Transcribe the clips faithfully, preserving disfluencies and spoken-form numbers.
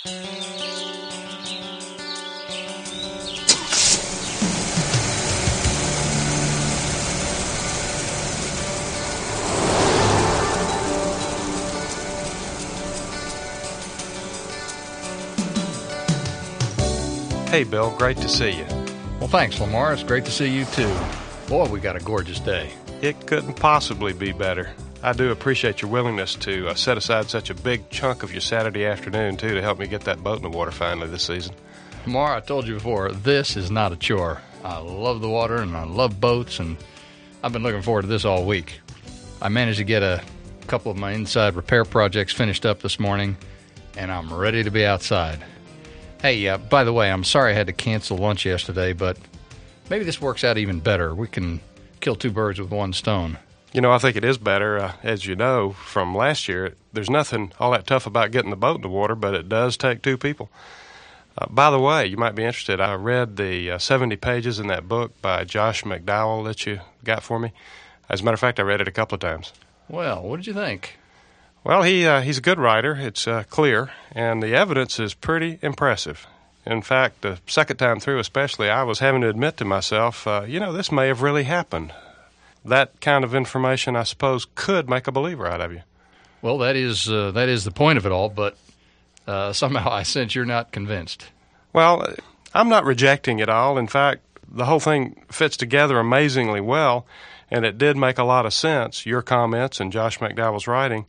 Hey, Bill, great to see you. Well, thanks, Lamar. It's great to see you, too. Boy, we got a gorgeous day. It couldn't possibly be better. I do appreciate your willingness to uh, set aside such a big chunk of your Saturday afternoon, too, to help me get that boat in the water finally this season. Lamar, I told you before, this is not a chore. I love the water, and I love boats, and I've been looking forward to this all week. I managed to get a couple of my inside repair projects finished up this morning, and I'm ready to be outside. Hey, uh, by the way, I'm sorry I had to cancel lunch yesterday, but maybe this works out even better. We can kill two birds with one stone. You know, I think it is better. Uh, as you know from last year, there's nothing all that tough about getting the boat in the water, but it does take two people. Uh, by the way, you might be interested. I read the uh, seventy pages in that book by Josh McDowell that you got for me. As a matter of fact, I read it a couple of times. Well, what did you think? Well, he uh, he's a good writer. It's uh, clear, and the evidence is pretty impressive. In fact, the second time through especially, I was having to admit to myself, uh, you know, this may have really happened. That kind of information, I suppose, could make a believer out of you. Well, that is uh, that is the point of it all, but uh, somehow I sense you're not convinced. Well, I'm not rejecting it all. In fact, the whole thing fits together amazingly well, and it did make a lot of sense, your comments and Josh McDowell's writing.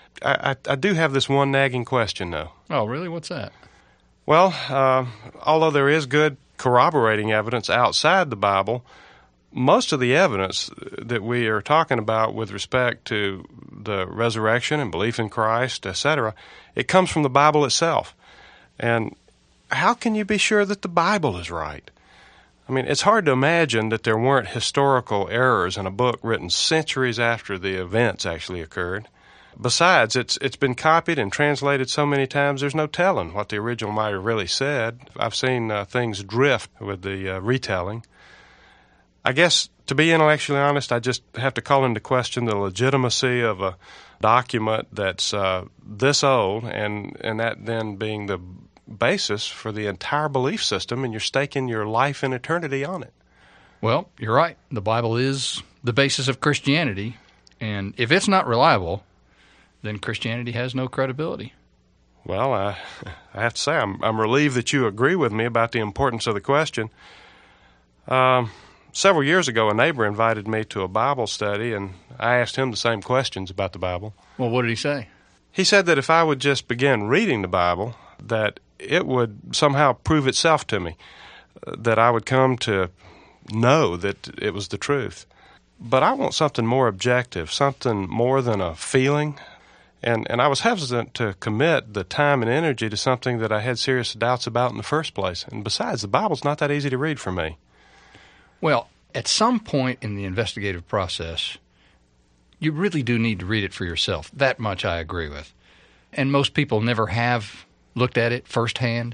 I, I, I do have this one nagging question, though. Oh, really? What's that? Well, uh, although there is good corroborating evidence outside the Bible, most of the evidence that we are talking about with respect to the resurrection and belief in Christ, et cetera, it comes from the Bible itself. And how can you be sure that the Bible is right? I mean, it's hard to imagine that there weren't historical errors in a book written centuries after the events actually occurred. Besides, it's it's been copied and translated so many times, there's no telling what the original might have really said. I've seen uh, things drift with the uh, retelling. I guess, to be intellectually honest, I just have to call into question the legitimacy of a document that's uh, this old, and, and that then being the basis for the entire belief system, and you're staking your life and eternity on it. Well, you're right. The Bible is the basis of Christianity, and if it's not reliable, then Christianity has no credibility. Well, I, I have to say, I'm, I'm relieved that you agree with me about the importance of the question. Um, several years ago, a neighbor invited me to a Bible study, and I asked him the same questions about the Bible. Well, what did he say? He said that if I would just begin reading the Bible, that it would somehow prove itself to me, that I would come to know that it was the truth. But I want something more objective, something more than a feeling. And and I was hesitant to commit the time and energy to something that I had serious doubts about in the first place. And besides, the Bible's not that easy to read for me. Well, at some point in the investigative process, you really do need to read it for yourself. That much I agree with. And most people never have looked at it firsthand.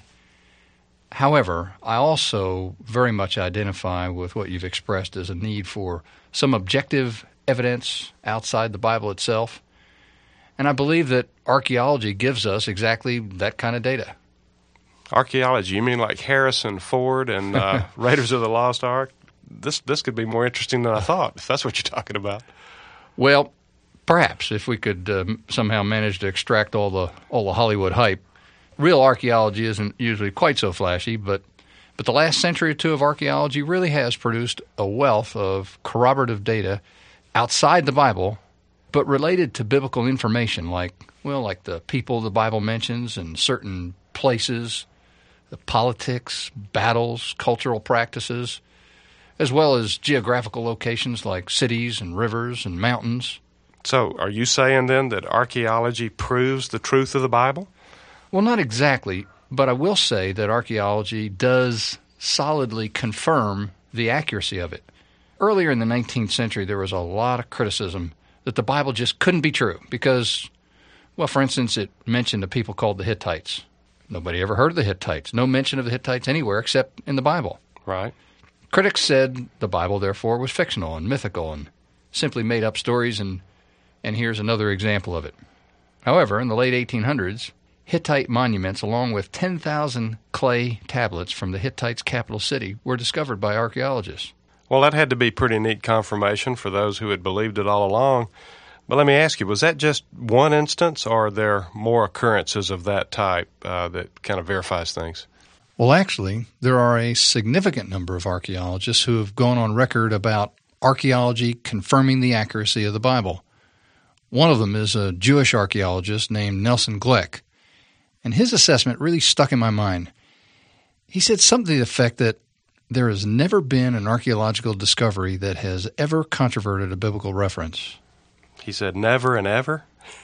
However, I also very much identify with what you've expressed as a need for some objective evidence outside the Bible itself. And I believe that archaeology gives us exactly that kind of data. Archaeology? You mean like Harrison Ford and uh, Raiders of the Lost Ark? This this could be more interesting than I thought, if that's what you're talking about. Well, perhaps, if we could uh, somehow manage to extract all the all the Hollywood hype. Real archaeology isn't usually quite so flashy, but, but the last century or two of archaeology really has produced a wealth of corroborative data outside the Bible, but related to biblical information, like, well, like the people the Bible mentions and certain places, the politics, battles, cultural practices, as well as geographical locations like cities and rivers and mountains. So are you saying then that archaeology proves the truth of the Bible? Well, not exactly, but I will say that archaeology does solidly confirm the accuracy of it. Earlier in the nineteenth century, there was a lot of criticism that the Bible just couldn't be true because, well, for instance, it mentioned a people called the Hittites. Nobody ever heard of the Hittites. No mention of the Hittites anywhere except in the Bible. Right. Critics said the Bible, therefore, was fictional and mythical and simply made up stories, and, and here's another example of it. However, in the late eighteen hundreds, Hittite monuments, along with ten thousand clay tablets from the Hittites' capital city, were discovered by archaeologists. Well, that had to be pretty neat confirmation for those who had believed it all along. But let me ask you, was that just one instance, or are there more occurrences of that type uh, that kind of verifies things? Well, actually, there are a significant number of archaeologists who have gone on record about archaeology confirming the accuracy of the Bible. One of them is a Jewish archaeologist named Nelson Gleck, and his assessment really stuck in my mind. He said something to the effect that there has never been an archaeological discovery that has ever controverted a biblical reference. He said never and ever?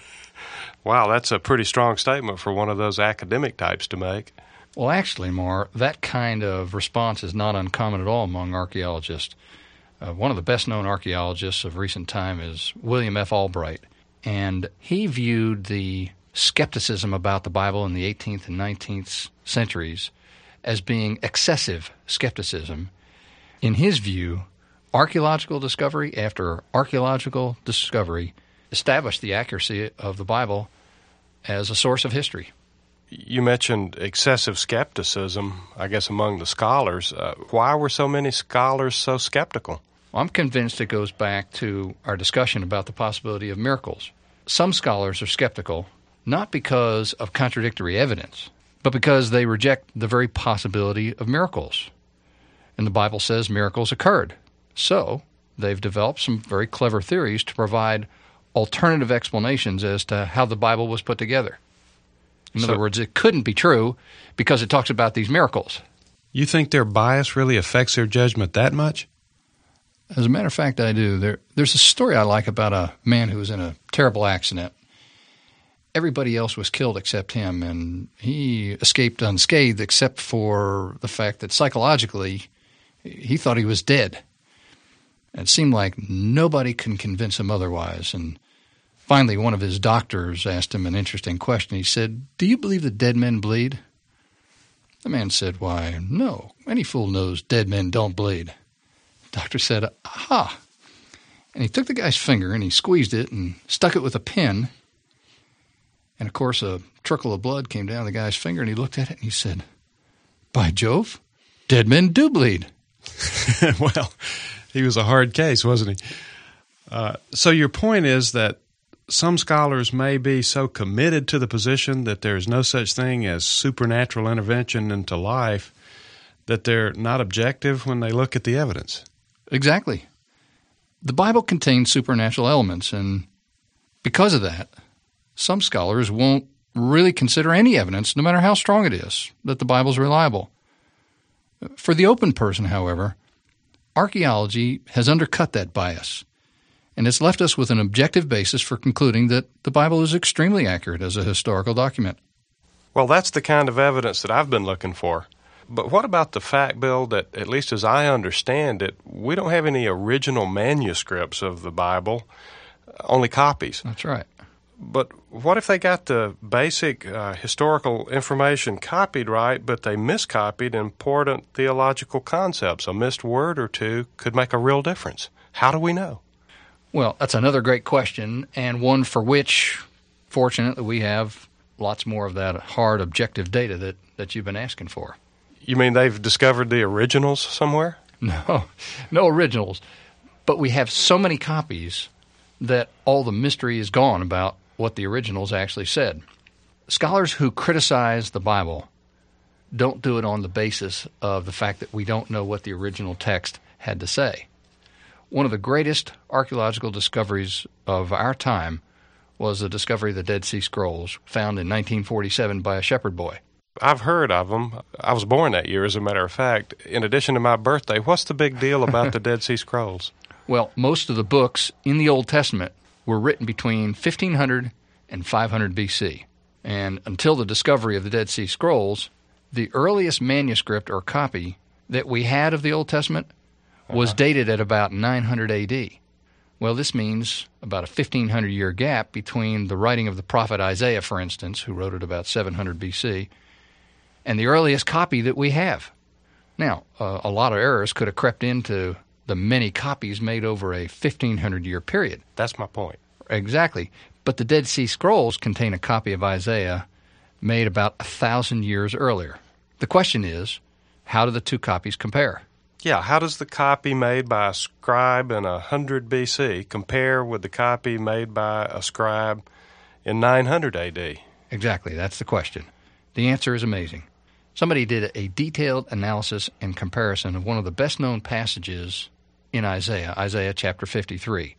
Wow, that's a pretty strong statement for one of those academic types to make. Well, actually, Mar, that kind of response is not uncommon at all among archaeologists. Uh, one of the best-known archaeologists of recent time is William F. Albright, and he viewed the skepticism about the Bible in the eighteenth and nineteenth centuries as being excessive skepticism. In his view, archaeological discovery after archaeological discovery established the accuracy of the Bible as a source of history. You mentioned excessive skepticism, I guess, among the scholars. Uh, why were so many scholars so skeptical? Well, I'm convinced it goes back to our discussion about the possibility of miracles. Some scholars are skeptical, not because of contradictory evidence, but because they reject the very possibility of miracles. And the Bible says miracles occurred. So they've developed some very clever theories to provide alternative explanations as to how the Bible was put together. In So- other words, it couldn't be true because it talks about these miracles. You think their bias really affects their judgment that much? As a matter of fact, I do. There, there's a story I like about a man who was in a terrible accident. Everybody else was killed except him, and he escaped unscathed except for the fact that psychologically he thought he was dead. It seemed like nobody can convince him otherwise, and finally one of his doctors asked him an interesting question. He said, "Do you believe that dead men bleed?" The man said, "Why, no. Any fool knows dead men don't bleed." The doctor said, "Aha." And he took the guy's finger and he squeezed it and stuck it with a pin. And, of course, a trickle of blood came down the guy's finger, and he looked at it and he said, "By Jove, dead men do bleed." Well, he was a hard case, wasn't he? Uh, so your point is that some scholars may be so committed to the position that there's no such thing as supernatural intervention into life that they're not objective when they look at the evidence. Exactly. The Bible contains supernatural elements, and because of that, some scholars won't really consider any evidence, no matter how strong it is, that the Bible's reliable. For the open person, however, archaeology has undercut that bias, and it's left us with an objective basis for concluding that the Bible is extremely accurate as a historical document. Well, that's the kind of evidence that I've been looking for. But what about the fact, Bill, that at least as I understand it, we don't have any original manuscripts of the Bible, only copies. That's right. But what if they got the basic uh, historical information copied right, but they miscopied important theological concepts? A missed word or two could make a real difference. How do we know? Well, that's another great question, and one for which, fortunately, we have lots more of that hard objective data that, that you've been asking for. You mean they've discovered the originals somewhere? No, no originals. But we have so many copies that all the mystery is gone about what the originals actually said. Scholars who criticize the Bible don't do it on the basis of the fact that we don't know what the original text had to say. One of the greatest archaeological discoveries of our time was the discovery of the Dead Sea Scrolls, found in nineteen forty-seven by a shepherd boy. I've heard of them. I was born that year, as a matter of fact. In addition to my birthday, what's the big deal about the Dead Sea Scrolls? Well, most of the books in the Old Testament were written between fifteen hundred and five hundred B C. And until the discovery of the Dead Sea Scrolls, the earliest manuscript or copy that we had of the Old Testament was uh-huh. dated at about nine hundred A D. Well, this means about a fifteen hundred year gap between the writing of the prophet Isaiah, for instance, who wrote it about seven hundred B C, and the earliest copy that we have. Now, uh, a lot of errors could have crept into the many copies made over a fifteen hundred year period. That's my point. Exactly. But the Dead Sea Scrolls contain a copy of Isaiah made about a thousand years earlier. The question is, how do the two copies compare? Yeah, how does the copy made by a scribe in one hundred B C compare with the copy made by a scribe in nine hundred A D? Exactly, that's the question. The answer is amazing. Somebody did a detailed analysis and comparison of one of the best-known passages in Isaiah, Isaiah chapter fifty-three.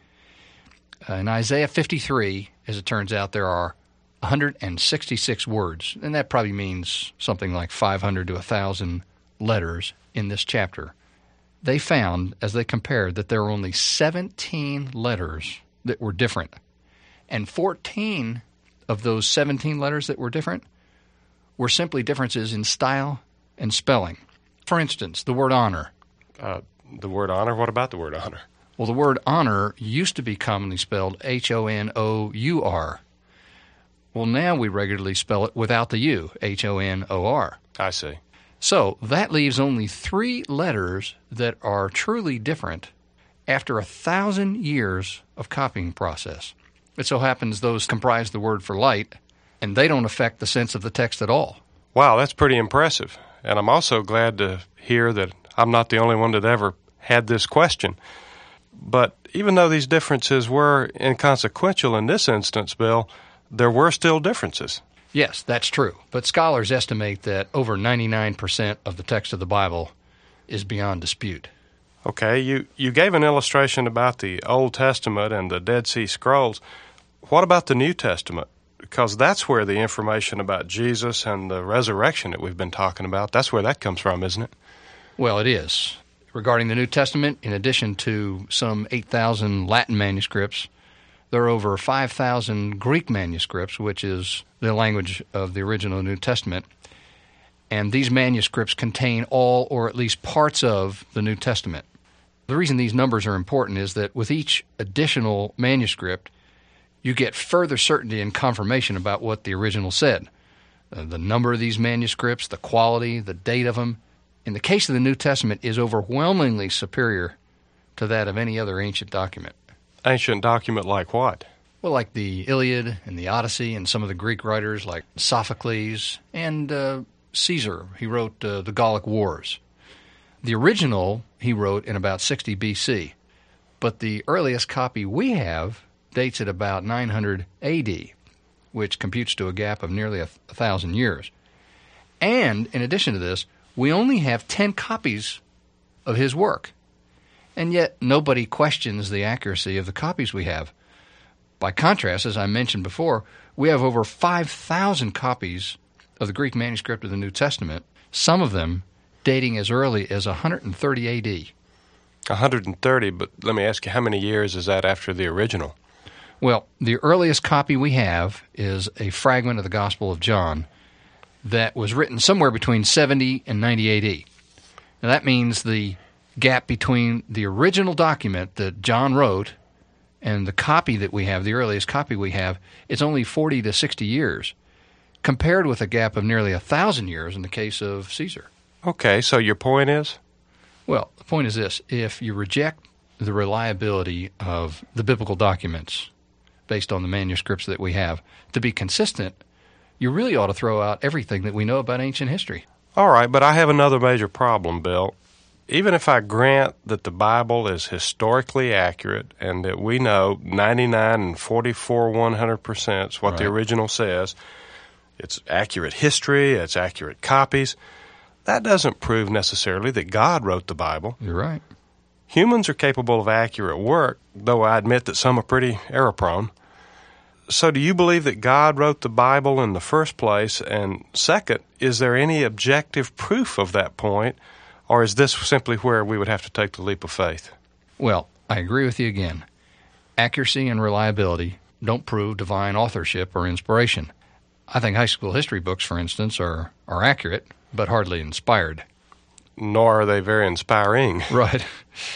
Uh, in Isaiah fifty-three, as it turns out, there are one hundred sixty-six words, and that probably means something like five hundred to one thousand letters in this chapter. They found, as they compared, that there were only seventeen letters that were different, and fourteen of those seventeen letters that were different were simply differences in style and spelling. For instance, the word honor. Uh, the word honor? What about the word honor? Well, the word honor used to be commonly spelled H O N O U R. Well, now we regularly spell it without the U, H O N O R. I see. So that leaves only three letters that are truly different after a thousand years of copying process. It so happens those comprise the word for light, and they don't affect the sense of the text at all. Wow, that's pretty impressive. And I'm also glad to hear that I'm not the only one that ever had this question. But even though these differences were inconsequential in this instance, Bill, there were still differences. Yes, that's true. But scholars estimate that over ninety-nine percent of the text of the Bible is beyond dispute. Okay, you, you gave an illustration about the Old Testament and the Dead Sea Scrolls. What about the New Testament? Because that's where the information about Jesus and the resurrection that we've been talking about, that's where that comes from, isn't it? Well, it is. Regarding the New Testament, in addition to some eight thousand Latin manuscripts, there are over five thousand Greek manuscripts, which is the language of the original New Testament. And these manuscripts contain all or at least parts of the New Testament. The reason these numbers are important is that with each additional manuscript, you get further certainty and confirmation about what the original said. Uh, the number of these manuscripts, the quality, the date of them, in the case of the New Testament, is overwhelmingly superior to that of any other ancient document. Ancient document like what? Well, like the Iliad and the Odyssey and some of the Greek writers like Sophocles and uh, Caesar. He wrote uh, the Gallic Wars. The original he wrote in about sixty B C, but the earliest copy we have dates at about nine hundred A D, which computes to a gap of nearly a, a thousand years. And in addition to this, we only have ten copies of his work. And yet nobody questions the accuracy of the copies we have. By contrast, as I mentioned before, we have over five thousand copies of the Greek manuscript of the New Testament, some of them dating as early as one hundred thirty A D. one hundred thirty, but let me ask you, how many years is that after the original? Well, the earliest copy we have is a fragment of the Gospel of John that was written somewhere between seventy and ninety A D. Now that means the gap between the original document that John wrote and the copy that we have, the earliest copy we have, is only forty to sixty years, compared with a gap of nearly a thousand years in the case of Caesar. Okay, so your point is? Well, the point is this. If you reject the reliability of the biblical documents based on the manuscripts that we have to be consistent, you really ought to throw out everything that we know about ancient history. All right, but I have another major problem, Bill. Even if I grant that the Bible is historically accurate and that we know ninety-nine and forty-four one hundred percent is what Right. the original says, it's accurate history, it's accurate copies, that doesn't prove necessarily that God wrote the Bible. You're right. Humans are capable of accurate work, though I admit that some are pretty error-prone. So do you believe that God wrote the Bible in the first place? And second, is there any objective proof of that point? Or is this simply where we would have to take the leap of faith? Well, I agree with you again. Accuracy and reliability don't prove divine authorship or inspiration. I think high school history books, for instance, are, are accurate, but hardly inspired. Nor are they very inspiring. Right.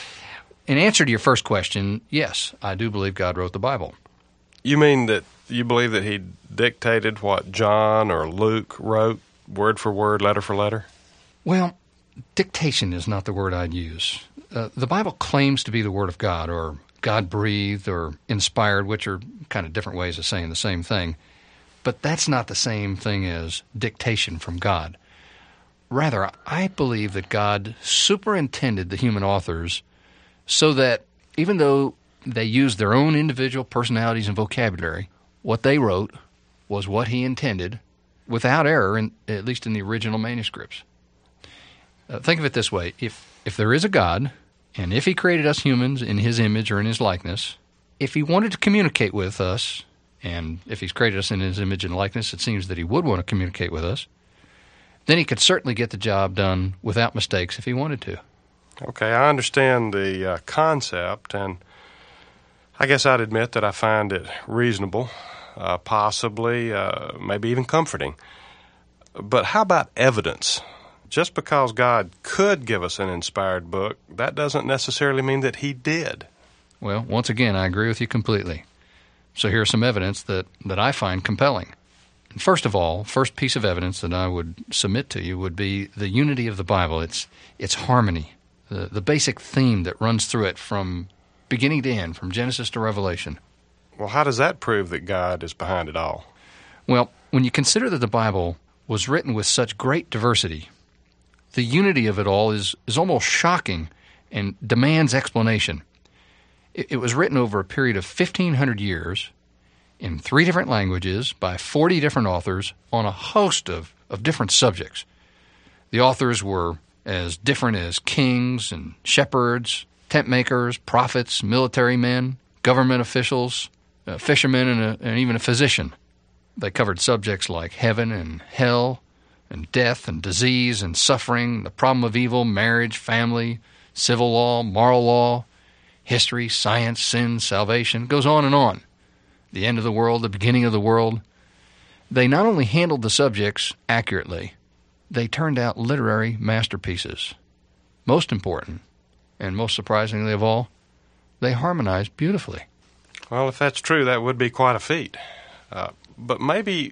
In answer to your first question, yes, I do believe God wrote the Bible. You mean that you believe that he dictated what John or Luke wrote, word for word, letter for letter? Well, dictation is not the word I'd use. Uh, the Bible claims to be the Word of God, or God-breathed, or inspired, which are kind of different ways of saying the same thing. But that's not the same thing as dictation from God. Rather, I believe that God superintended the human authors so that even though they used their own individual personalities and vocabulary, what they wrote was what he intended without error, in, at least in the original manuscripts. Uh, think of it this way. If, if there is a God, and if he created us humans in his image or in his likeness, if he wanted to communicate with us, and if he's created us in his image and likeness, it seems that he would want to communicate with us, then he could certainly get the job done without mistakes if he wanted to. Okay, I understand the uh, concept, and I guess I'd admit that I find it reasonable, uh, possibly, uh, maybe even comforting. But how about evidence? Just because God could give us an inspired book, that doesn't necessarily mean that he did. Well, once again, I agree with you completely. So here's some evidence that, that I find compelling. First of all, first piece of evidence that I would submit to you would be the unity of the Bible, its its harmony, the, the basic theme that runs through it from beginning to end, from Genesis to Revelation. Well, how does that prove that God is behind it all? Well, when you consider that the Bible was written with such great diversity, the unity of it all is, is almost shocking and demands explanation. It, it was written over a period of fifteen hundred years, in three different languages by forty different authors on a host of, of different subjects. The authors were as different as kings and shepherds, tent makers, prophets, military men, government officials, uh, fishermen, and, a, and even a physician. They covered subjects like heaven and hell, and death and disease and suffering, the problem of evil, marriage, family, civil law, moral law, history, science, sin, salvation. It goes on and on. The end of the world, the beginning of the world. They not only handled the subjects accurately, they turned out literary masterpieces. Most important, and most surprisingly of all, they harmonized beautifully. Well, if that's true, that would be quite a feat. Uh, but maybe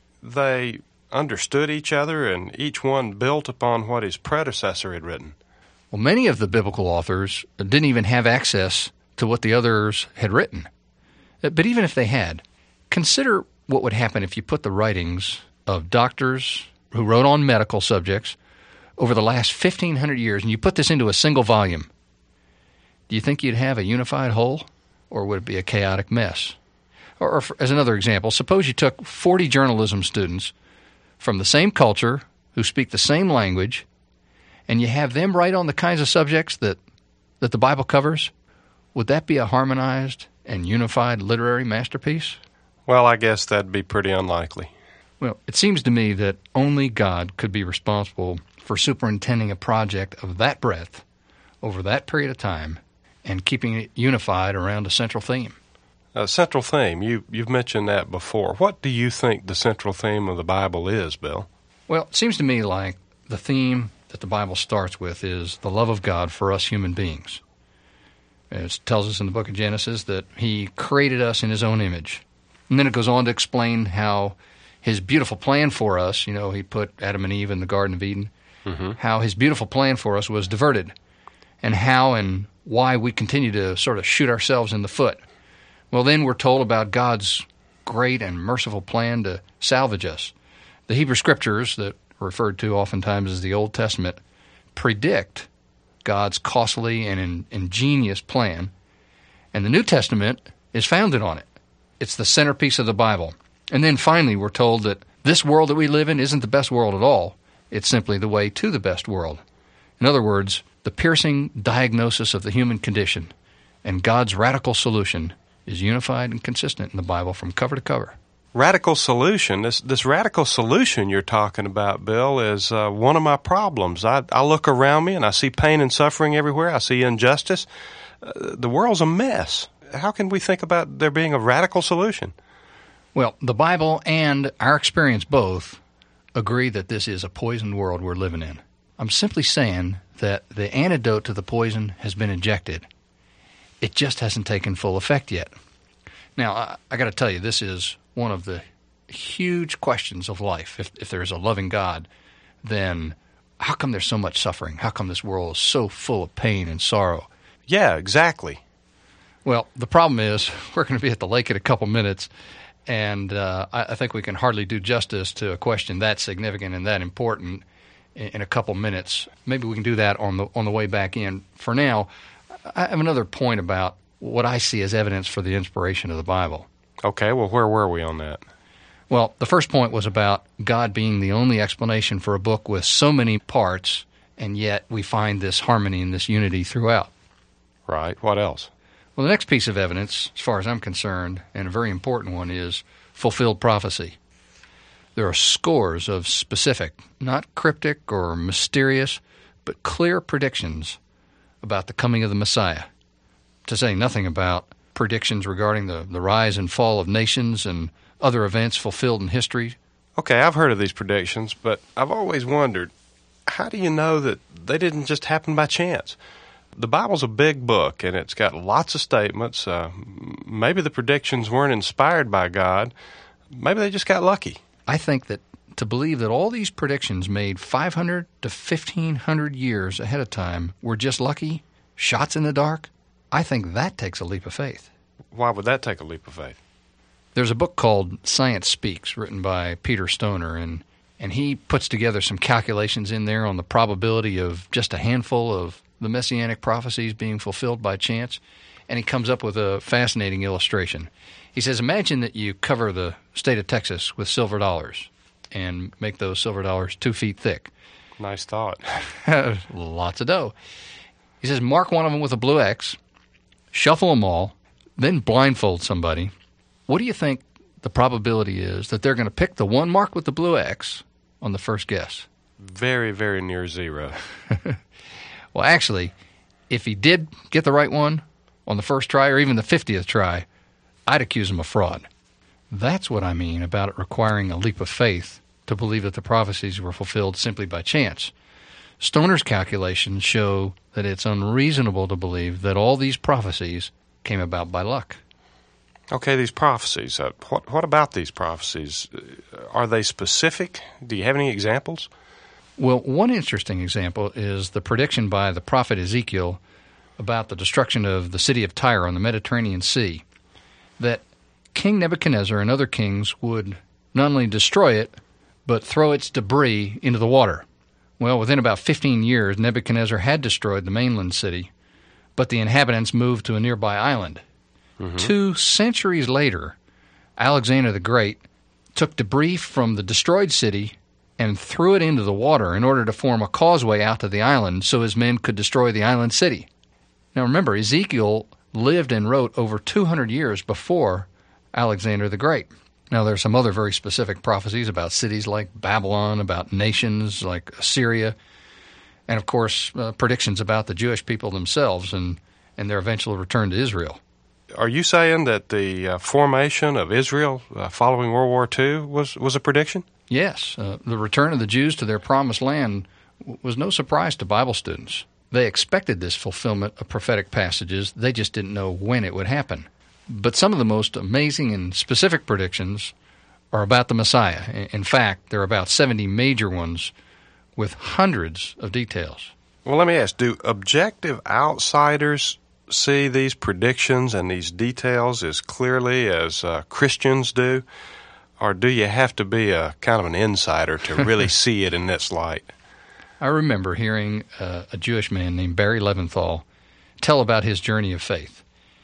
they understood each other and each one built upon what his predecessor had written. Well, many of the biblical authors didn't even have access to what the others had written. But even if they had, consider what would happen if you put the writings of doctors who wrote on medical subjects over the last fifteen hundred years and you put this into a single volume. Do you think you'd have a unified whole, or would it be a chaotic mess? Or, or for, as another example, suppose you took forty journalism students from the same culture who speak the same language and you have them write on the kinds of subjects that, that the Bible covers. Would that be a harmonized and unified literary masterpiece? Well, I guess that'd be pretty unlikely. Well, it seems to me that only God could be responsible for superintending a project of that breadth over that period of time and keeping it unified around a central theme. A central theme, you, you've mentioned that before. What do you think the central theme of the Bible is, Bill? Well, it seems to me like the theme that the Bible starts with is the love of God for us human beings. It tells us in the book of Genesis that he created us in his own image. And then it goes on to explain how his beautiful plan for us, you know, he put Adam and Eve in the Garden of Eden, mm-hmm. how his beautiful plan for us was diverted, and how and why we continue to sort of shoot ourselves in the foot. Well, then we're told about God's great and merciful plan to salvage us. The Hebrew Scriptures, that are referred to oftentimes as the Old Testament, predict God's costly and in, ingenious plan, and the New Testament is founded on it. It's the centerpiece of the Bible. And then finally we're told that this world that we live in isn't the best world at all. It's simply the way to the best world. In other words, the piercing diagnosis of the human condition and God's radical solution is unified and consistent in the Bible from cover to cover. Radical solution, this this radical solution you're talking about, Bill, is uh, one of my problems. I, I look around me and I see pain and suffering everywhere. I see injustice. Uh, the world's a mess. How can we think about there being a radical solution? Well, the Bible and our experience both agree that this is a poisoned world we're living in. I'm simply saying that the antidote to the poison has been injected. It just hasn't taken full effect yet. Now, I, I got to tell you, this is one of the huge questions of life. If, if there's a loving God, then how come there's so much suffering? How come this world is so full of pain and sorrow? Yeah, exactly. Well, the problem is we're going to be at the lake in a couple minutes, And uh, I, I think we can hardly do justice to a question that significant and that important in, in a couple minutes. Maybe we can do that on the on the way back in. For now, I have another point about what I see as evidence for the inspiration of the Bible. Okay, well, where were we on that? Well, the first point was about God being the only explanation for a book with so many parts, and yet we find this harmony and this unity throughout. Right. What else? Well, the next piece of evidence, as far as I'm concerned, and a very important one, is fulfilled prophecy. There are scores of specific, not cryptic or mysterious, but clear predictions about the coming of the Messiah, to say nothing about predictions regarding the, the rise and fall of nations and other events fulfilled in history. Okay, I've heard of these predictions, but I've always wondered, how do you know that they didn't just happen by chance? The Bible's a big book, and it's got lots of statements. Uh, maybe the predictions weren't inspired by God. Maybe they just got lucky. I think that to believe that all these predictions made five hundred to fifteen hundred years ahead of time were just lucky, shots in the dark, I think that takes a leap of faith. Why would that take a leap of faith? There's a book called Science Speaks, written by Peter Stoner, and, and he puts together some calculations in there on the probability of just a handful of the messianic prophecies being fulfilled by chance, and he comes up with a fascinating illustration. He says, imagine that you cover the state of Texas with silver dollars and make those silver dollars two feet thick. Nice thought. Lots of dough. He says, mark one of them with a blue X, shuffle them all, then blindfold somebody. What do you think the probability is that they're going to pick the one marked with the blue X on the first guess? Very, very near zero. Well, actually, if he did get the right one on the first try or even the fiftieth try, I'd accuse him of fraud. That's what I mean about it requiring a leap of faith to believe that the prophecies were fulfilled simply by chance. Stoner's calculations show that it's unreasonable to believe that all these prophecies came about by luck. Okay, these prophecies. Uh, what, what about these prophecies? Are they specific? Do you have any examples? Well, one interesting example is the prediction by the prophet Ezekiel about the destruction of the city of Tyre on the Mediterranean Sea, that King Nebuchadnezzar and other kings would not only destroy it, but throw its debris into the water. Well, within about fifteen years, Nebuchadnezzar had destroyed the mainland city, but the inhabitants moved to a nearby island. Mm-hmm. Two centuries later, Alexander the Great took debris from the destroyed city and threw it into the water in order to form a causeway out to the island so his men could destroy the island city. Now remember, Ezekiel lived and wrote over two hundred years before Alexander the Great. Now there are some other very specific prophecies about cities like Babylon, about nations like Assyria, and of course uh, predictions about the Jewish people themselves and, and their eventual return to Israel. Are you saying that the uh, formation of Israel uh, following World War Two was, was a prediction? Yes. Uh, the return of the Jews to their promised land w- was no surprise to Bible students. They expected this fulfillment of prophetic passages. They just didn't know when it would happen. But some of the most amazing and specific predictions are about the Messiah. In fact, there are about seventy major ones with hundreds of details. Well, let me ask, do objective outsiders see these predictions and these details as clearly as uh, Christians do? Or do you have to be a kind of an insider to really see it in this light? I remember hearing uh, a Jewish man named Barry Leventhal tell about his journey of faith.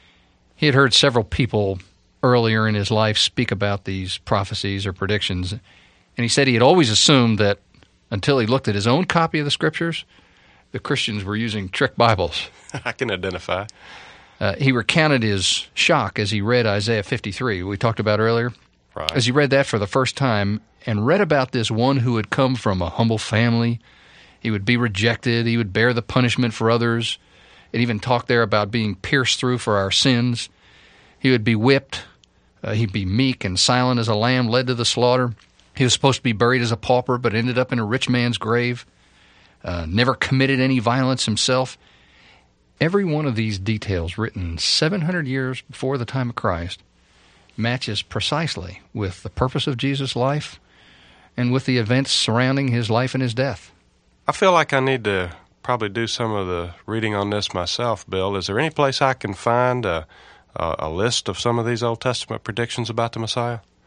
He had heard several people earlier in his life speak about these prophecies or predictions, and he said he had always assumed that until he looked at his own copy of the Scriptures, the Christians were using trick Bibles. I can identify. Uh, he recounted his shock as he read Isaiah fifty-three, we talked about earlier. Right. As he read that for the first time and read about this one who had come from a humble family, he would be rejected, he would bear the punishment for others. It even talked there about being pierced through for our sins. He would be whipped. Uh, he'd be meek and silent as a lamb led to the slaughter. He was supposed to be buried as a pauper, but ended up in a rich man's grave. Uh, never committed any violence himself. Every one of these details, written seven hundred years before the time of Christ, matches precisely with the purpose of Jesus' life and with the events surrounding his life and his death. I feel like I need to probably do some of the reading on this myself, Bill. Is there any place I can find a, a, a list of some of these Old Testament predictions about the Messiah?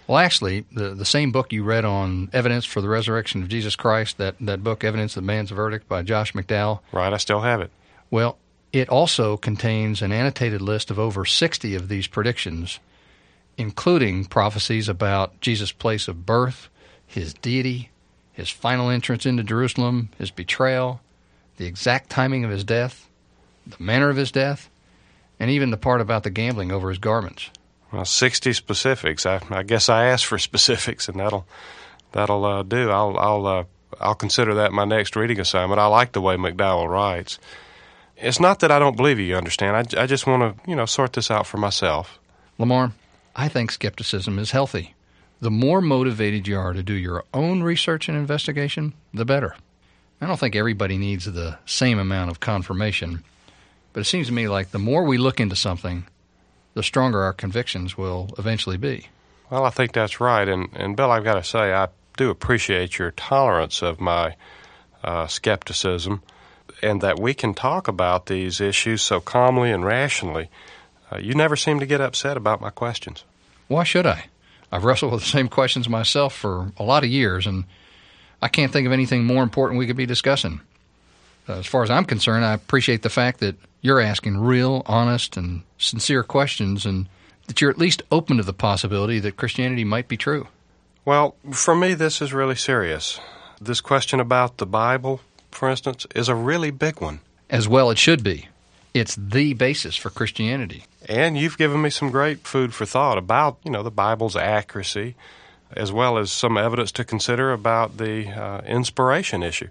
Well, actually, the, the same book you read on evidence for the resurrection of Jesus Christ, that, that book, Evidence of Man's Verdict by Josh McDowell. Right, I still have it. Well, it also contains an annotated list of over sixty of these predictions, including prophecies about Jesus' place of birth, his deity, his final entrance into Jerusalem, his betrayal, the exact timing of his death, the manner of his death, and even the part about the gambling over his garments. Well, sixty specifics. I, I guess I asked for specifics, and that'll that'll uh, do. I'll I'll uh, I'll consider that my next reading assignment. I like the way McDowell writes. It's not that I don't believe you. You understand? I, I just want to you know sort this out for myself. Lamar, I think skepticism is healthy. The more motivated you are to do your own research and investigation, the better. I don't think everybody needs the same amount of confirmation, but it seems to me like the more we look into something, the stronger our convictions will eventually be. Well, I think that's right. And, and Bill, I've got to say, I do appreciate your tolerance of my uh, skepticism, and that we can talk about these issues so calmly and rationally. Uh, you never seem to get upset about my questions. Why should I? I've wrestled with the same questions myself for a lot of years, and I can't think of anything more important we could be discussing. Uh, as far as I'm concerned, I appreciate the fact that you're asking real, honest, and sincere questions, and that you're at least open to the possibility that Christianity might be true. Well, for me, this is really serious. This question about the Bible, for instance, is a really big one. As well it should be. It's the basis for Christianity. And you've given me some great food for thought about, you know, the Bible's accuracy, as well as some evidence to consider about the uh, inspiration issue.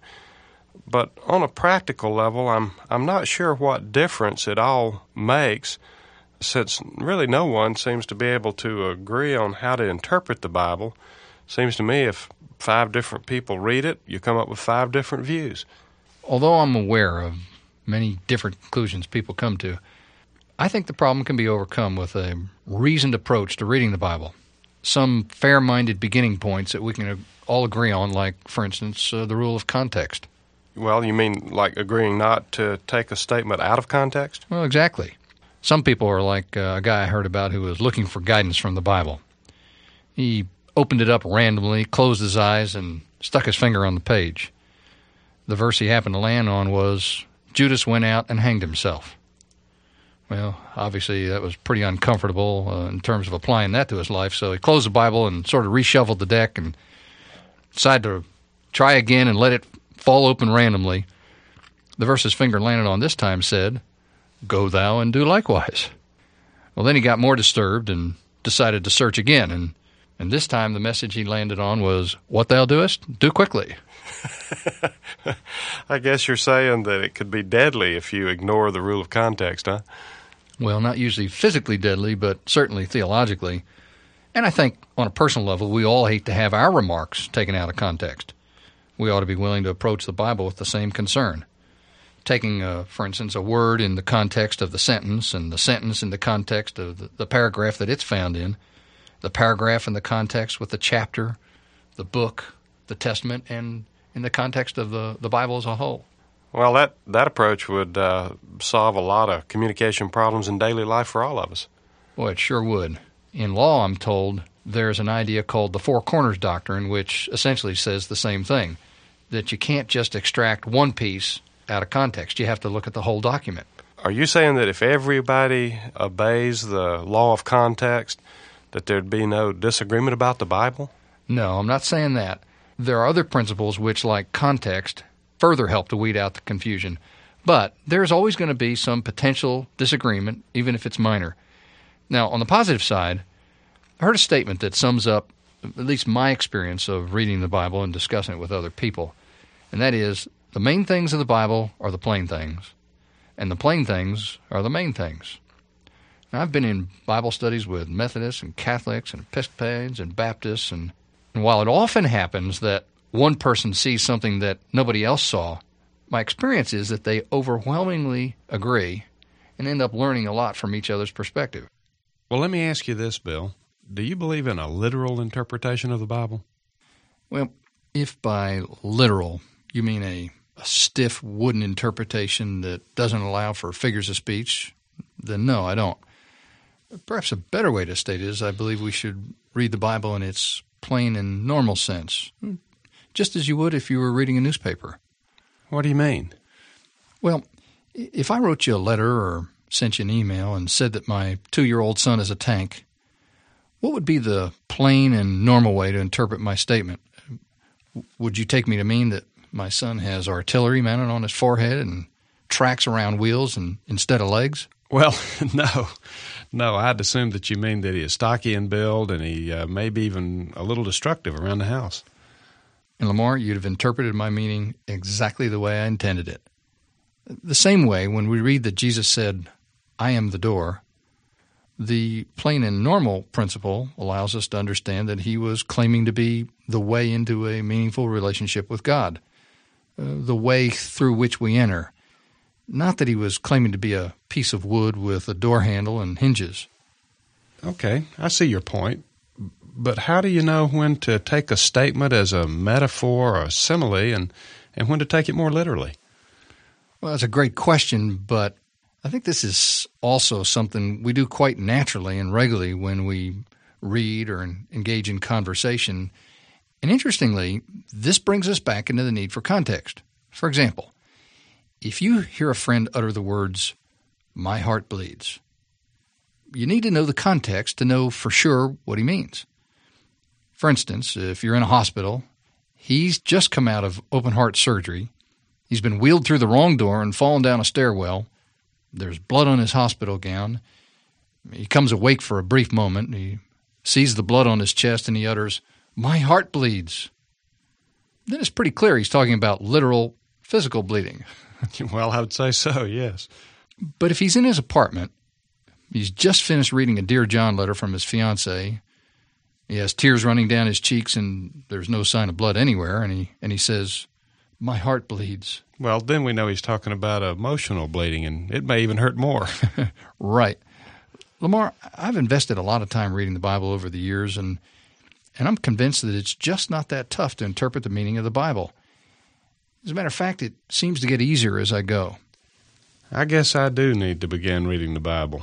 But on a practical level, I'm I'm not sure what difference it all makes, since really no one seems to be able to agree on how to interpret the Bible. Seems to me if five different people read it, you come up with five different views. Although I'm aware of many different conclusions people come to, I think the problem can be overcome with a reasoned approach to reading the Bible. Some fair-minded beginning points that we can all agree on, like, for instance, uh, the rule of context. Well, you mean like agreeing not to take a statement out of context? Well, exactly. Some people are like uh, a guy I heard about who was looking for guidance from the Bible. He opened it up randomly, closed his eyes, and stuck his finger on the page. The verse he happened to land on was, Judas went out and hanged himself. Well, obviously that was pretty uncomfortable uh, in terms of applying that to his life, so he closed the Bible and sort of reshuffled the deck and decided to try again and let it fall open randomly. The verse his finger landed on this time said, Go thou and do likewise. Well, then he got more disturbed and decided to search again, and, and this time the message he landed on was, What thou doest, do quickly. I guess you're saying that it could be deadly if you ignore the rule of context, huh? Well, not usually physically deadly, but certainly theologically. And I think on a personal level, we all hate to have our remarks taken out of context. We ought to be willing to approach the Bible with the same concern. Taking, uh, for instance, a word in the context of the sentence, and the sentence in the context of the, the paragraph that it's found in, the paragraph in the context with the chapter, the book, the Testament, and in the context of the, the Bible as a whole. Well, that, that approach would uh, solve a lot of communication problems in daily life for all of us. Boy, it sure would. In law, I'm told, there's an idea called the Four Corners Doctrine, which essentially says the same thing, that you can't just extract one piece out of context. You have to look at the whole document. Are you saying that if everybody obeys the law of context, that there'd be no disagreement about the Bible? No, I'm not saying that. There are other principles which, like context, further help to weed out the confusion. But there's always going to be some potential disagreement, even if it's minor. Now, on the positive side, I heard a statement that sums up at least my experience of reading the Bible and discussing it with other people, and that is, the main things of the Bible are the plain things, and the plain things are the main things. Now, I've been in Bible studies with Methodists and Catholics and Episcopalians and Baptists, and, and while it often happens that one person sees something that nobody else saw, my experience is that they overwhelmingly agree and end up learning a lot from each other's perspective. Well, let me ask you this, Bill. Do you believe in a literal interpretation of the Bible? Well, if by literal you mean a, a stiff wooden interpretation that doesn't allow for figures of speech, then no, I don't. Perhaps a better way to state it is I believe we should read the Bible in its plain and normal sense, just as you would if you were reading a newspaper. What do you mean? Well, if I wrote you a letter or sent you an email and said that my two-year-old son is a tank, what would be the plain and normal way to interpret my statement? Would you take me to mean that my son has artillery mounted on his forehead and tracks around wheels and instead of legs? Well, no. No, I'd assume that you mean that he is stocky in build and he uh, may be even a little destructive around the house. And Lamar, you'd have interpreted my meaning exactly the way I intended it. The same way, when we read that Jesus said, "I am the door," the plain and normal principle allows us to understand that he was claiming to be the way into a meaningful relationship with God, uh, the way through which we enter. Not that he was claiming to be a piece of wood with a door handle and hinges. Okay, I see your point. But how do you know when to take a statement as a metaphor or a simile and, and when to take it more literally? Well, that's a great question, but I think this is also something we do quite naturally and regularly when we read or engage in conversation. And interestingly, this brings us back into the need for context. For example, if you hear a friend utter the words, "My heart bleeds," you need to know the context to know for sure what he means. For instance, if you're in a hospital, he's just come out of open-heart surgery, he's been wheeled through the wrong door and fallen down a stairwell, there's blood on his hospital gown, he comes awake for a brief moment, he sees the blood on his chest, and he utters, "My heart bleeds." Then it's pretty clear he's talking about literal physical bleeding. Well, I would say so, yes. But if he's in his apartment, he's just finished reading a Dear John letter from his fiancée, he has tears running down his cheeks and there's no sign of blood anywhere, and he and he says, "My heart bleeds." Well, then we know he's talking about emotional bleeding, and it may even hurt more. Right. Lamar, I've invested a lot of time reading the Bible over the years, and and I'm convinced that it's just not that tough to interpret the meaning of the Bible. As a matter of fact, it seems to get easier as I go. I guess I do need to begin reading the Bible.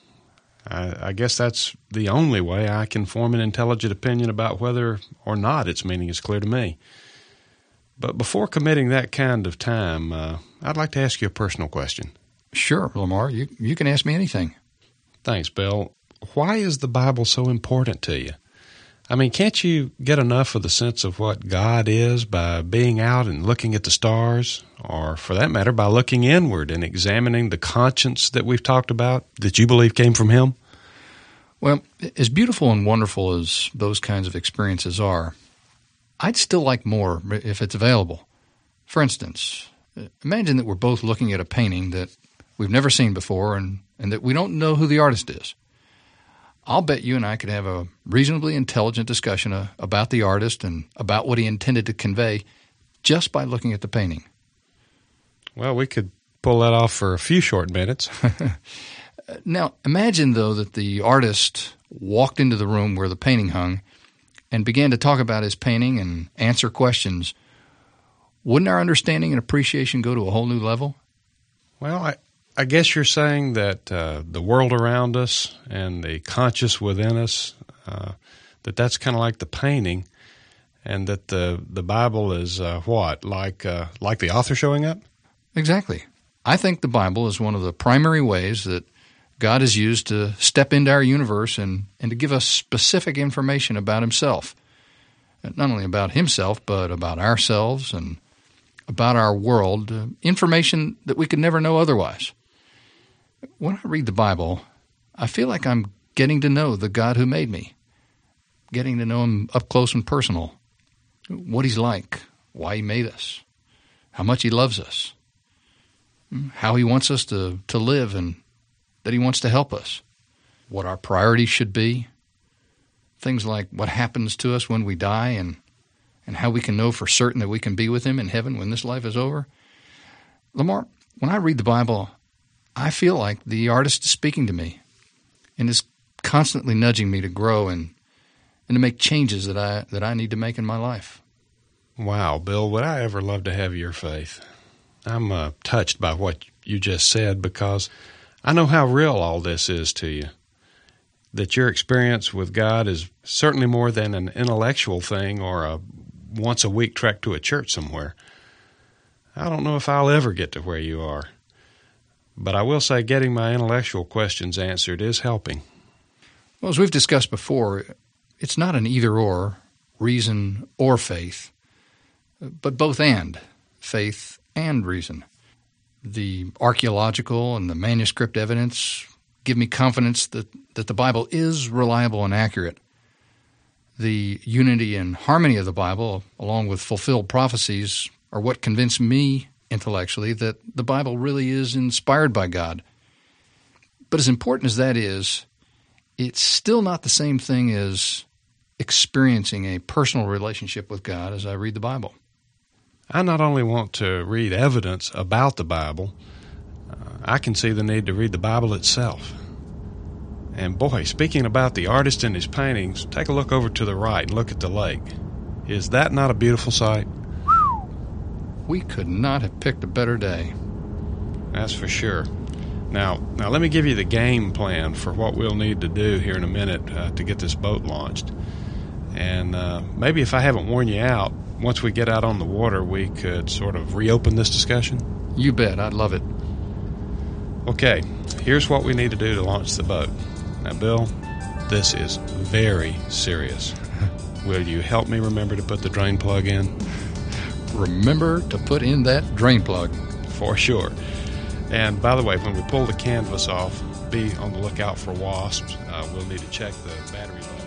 I, I guess that's the only way I can form an intelligent opinion about whether or not its meaning is clear to me. But before committing that kind of time, uh, I'd like to ask you a personal question. Sure, Lamar. You, you can ask me anything. Thanks, Bill. Why is the Bible so important to you? I mean, can't you get enough of the sense of what God is by being out and looking at the stars, or for that matter, by looking inward and examining the conscience that we've talked about that you believe came from Him? Well, as beautiful and wonderful as those kinds of experiences are, I'd still like more if it's available. For instance, imagine that we're both looking at a painting that we've never seen before and, and that we don't know who the artist is. I'll bet you and I could have a reasonably intelligent discussion uh, about the artist and about what he intended to convey just by looking at the painting. Well, we could pull that off for a few short minutes. Now, imagine, though, that the artist walked into the room where the painting hung and began to talk about his painting and answer questions. Wouldn't our understanding and appreciation go to a whole new level? Well, I, I guess you're saying that uh, the world around us and the conscious within us, uh, that that's kind of like the painting, and that the the Bible is uh, what, like uh, like the author showing up? Exactly. I think the Bible is one of the primary ways that God has used to step into our universe and, and to give us specific information about Himself. Not only about Himself, but about ourselves and about our world, uh, information that we could never know otherwise. When I read the Bible, I feel like I'm getting to know the God who made me, getting to know Him up close and personal, what He's like, why He made us, how much He loves us, how He wants us to, to live and that He wants to help us, what our priorities should be, things like what happens to us when we die and, and how we can know for certain that we can be with Him in heaven when this life is over. Lamar, when I read the Bible, I feel like the artist is speaking to me and is constantly nudging me to grow and, and to make changes that I that I need to make in my life. Wow, Bill, would I ever love to have your faith? I'm uh, touched by what you just said because I know how real all this is to you. that your experience with God is certainly more than an intellectual thing or a once-a-week trek to a church somewhere. I don't know if I'll ever get to where you are, but I will say getting my intellectual questions answered is helping. Well, as we've discussed before, it's not an either-or, reason or faith, but both and, faith and reason. The archaeological and the manuscript evidence give me confidence that, that the Bible is reliable and accurate. The unity and harmony of the Bible, along with fulfilled prophecies, are what convince me intellectually that the Bible really is inspired by God. But as important as that is, it's still not the same thing as experiencing a personal relationship with God as I read the Bible. I not only want to read evidence about the Bible, uh, I can see the need to read the Bible itself. And boy, speaking about the artist and his paintings, take a look over to the right and look at the lake. Is that not a beautiful sight? We could not have picked a better day. That's for sure. Now, now let me give you the game plan for what we'll need to do here in a minute uh, to get this boat launched. And uh, maybe if I haven't worn you out, once we get out on the water, we could sort of reopen this discussion. You bet. I'd love it. Okay, here's what we need to do to launch the boat. Now, Bill, this is very serious. Will you help me remember to put the drain plug in? Remember to put in that drain plug. For sure. And by the way, when we pull the canvas off, be on the lookout for wasps. Uh, we'll need to check the battery level.